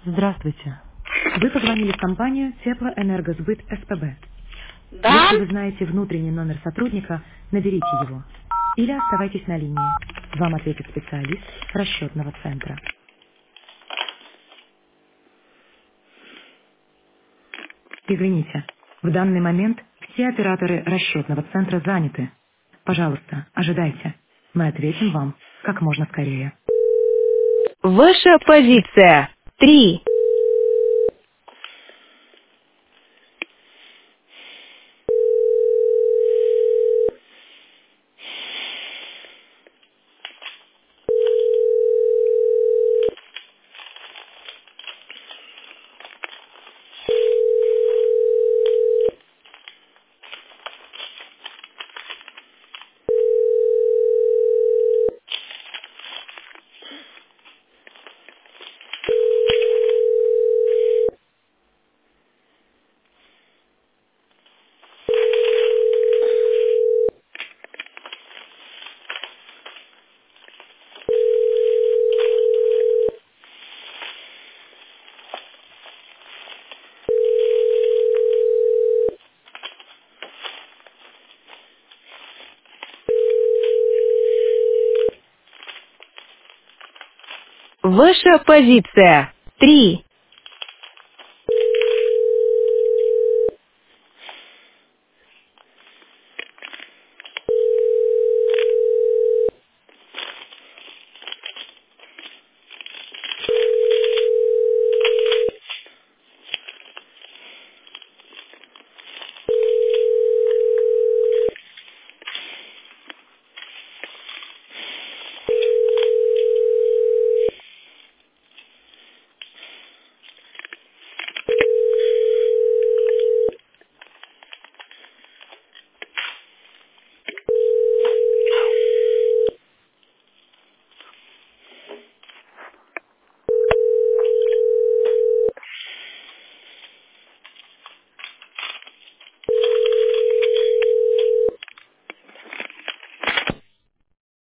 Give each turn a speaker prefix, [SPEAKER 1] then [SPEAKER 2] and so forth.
[SPEAKER 1] Здравствуйте. Вы позвонили в компанию Теплоэнергосбыт СПБ.
[SPEAKER 2] Да?
[SPEAKER 1] Если вы знаете внутренний номер сотрудника, наберите его. Или оставайтесь на линии. Вам ответит специалист расчетного центра. Извините, в данный момент все операторы расчетного центра заняты. Пожалуйста, ожидайте. Мы ответим вам как можно скорее.
[SPEAKER 3] Ваша позиция. 3. Ваша позиция. 3.